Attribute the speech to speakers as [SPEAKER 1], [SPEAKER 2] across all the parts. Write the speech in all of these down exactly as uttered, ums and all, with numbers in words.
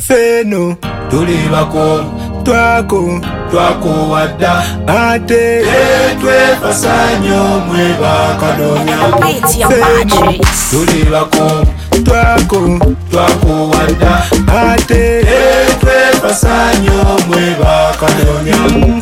[SPEAKER 1] feno
[SPEAKER 2] tuli bako
[SPEAKER 1] twako
[SPEAKER 2] twako wadda
[SPEAKER 1] ate
[SPEAKER 2] twefasanyo mwe bakadonya
[SPEAKER 1] feno
[SPEAKER 2] tuli bako
[SPEAKER 1] twako
[SPEAKER 2] twako wadda
[SPEAKER 1] ate
[SPEAKER 2] twefasanyo mwe bakadonya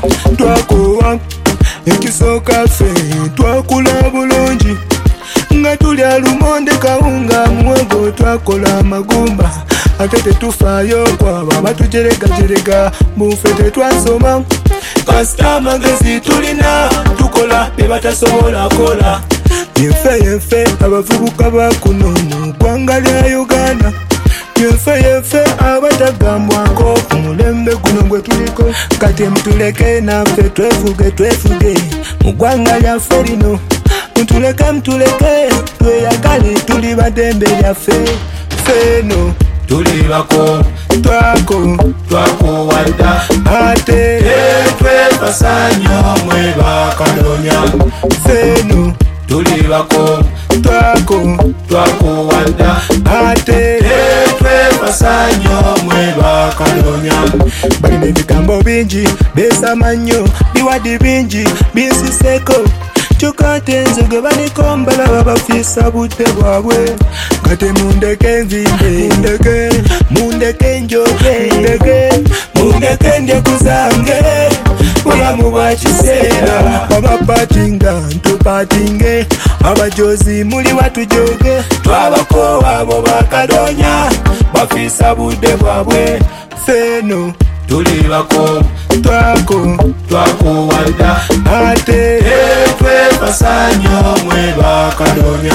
[SPEAKER 1] twakowa ekisooka ffe twakula bulungi nga tulya lumonde kawunga muwogo twakola amagumba ate tetufaayo kwabo abatujeregajerega muffe tetwasoma kasita amagezi tulina tukola bye batasobola kola yeffe yeffe abavubuka bakuno mu ggwanga lya Uganda yeffe yeffe abatagambwako ku mulembe guno gwe tuliko kati mutuleke naffe twefuge twefuge mu ggwanga lyaffe lino mutuleke mutuleke tweyagale tuli badembe lyaffe feno
[SPEAKER 2] tuli bako
[SPEAKER 1] twako
[SPEAKER 2] twako wadda
[SPEAKER 1] ate
[SPEAKER 2] twefasanyo mwe bakadonya
[SPEAKER 1] feno
[SPEAKER 2] tuli bako
[SPEAKER 1] twako
[SPEAKER 2] twako wadda
[SPEAKER 1] ate
[SPEAKER 2] twefasanyo mwe bakadonya
[SPEAKER 1] balina ebigambo bingi besama nnyo biwadi bingi binsiseko kyokate nze gwe baliko mbalaba bafiisa budde bwabwe kate mundeke nvimbe ndeke mundeke njoge ndeke mundeke ndyekuzange bulamu bwa kiseera abapatinga ntupatinge abajozi muli watujoge twabako abo bakadonya bafiisa budde bwabwe feno
[SPEAKER 2] tuli bako
[SPEAKER 1] twako
[SPEAKER 2] twako wadda
[SPEAKER 1] ate
[SPEAKER 2] twefasanyo mwe bakadonya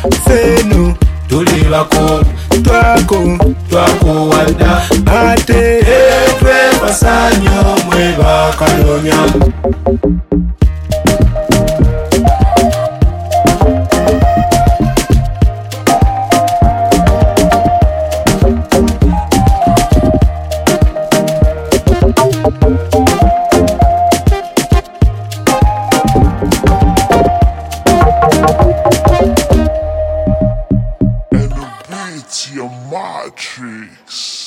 [SPEAKER 1] feno
[SPEAKER 2] tuli bako
[SPEAKER 1] twako
[SPEAKER 2] twako wadda
[SPEAKER 1] ate
[SPEAKER 2] twefasanyo mwe bakadonya
[SPEAKER 3] It's your matrix.